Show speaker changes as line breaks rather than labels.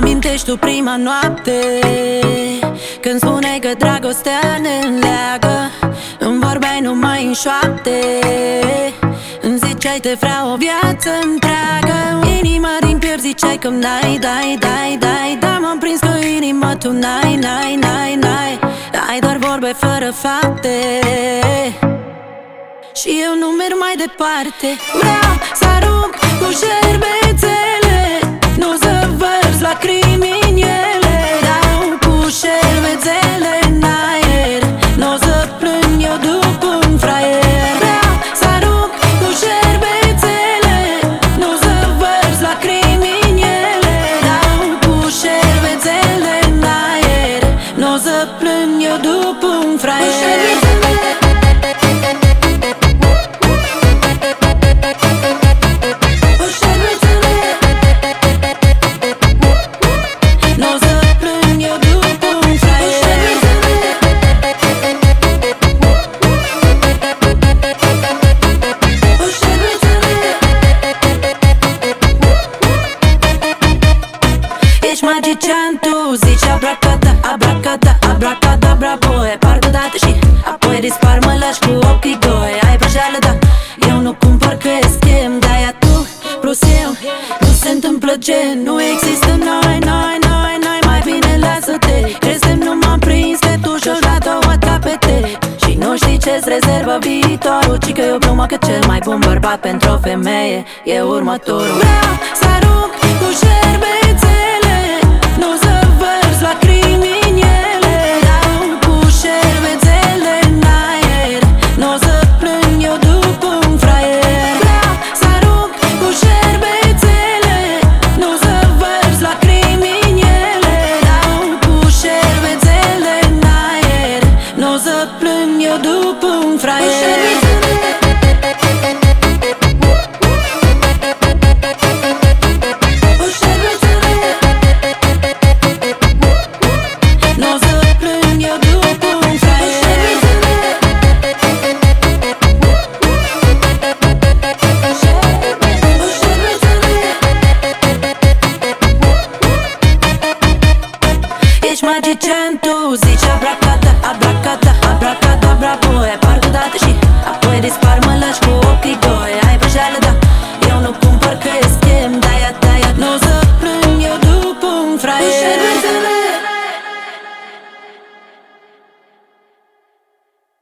Ți-amintești tu prima noapte când spuneai că dragostea ne înleagă? Îmi vorbeai numai în șoapte, îmi ziceai te vreau o viață întreagă. Inima din piept ziceai că n-ai, dai. Dar m-am prins că inima tu n-ai. Ai doar vorbe fără fapte și eu nu merg mai departe. Vreau să arunc cu șervețele, nu să vărs lacrimi în ele. Dau cu șervețele în aer, n-o să plâng eu după un fraier. Vreau să arunc cu șervețele, nu să vărs lacrimi în ele. Dau cu șervețele în aer, n-o să plâng eu după un fraier. Ești magician, tu zici abracadabra, boy. Parcă dată și apoi dispar, mă lași cu ochii goi. Ai vrăjeală, da, eu nu cumpăr că e schem. De-aia tu plus eu, nu se întâmplă gen. Nu există noi, mai bine lasă-te. Crezi nu m-am prins că tu joci la două tapete și nu știi ce-ți rezervă viitorul, ci că eu glumă că cel mai bun bărbat pentru o femeie e următorul. Vreau să arunc cu șervețele, nu să vărs lacrimi în ele. Dau cu șervețele în aer, n-o să plâng eu după un fraier. Vreau să arunc cu șervețele, nu să vărs lacrimi în ele. Dau cu șervețele în aer, n-o să plâng eu după un fraier. Ești magician, tu zici abracadabra,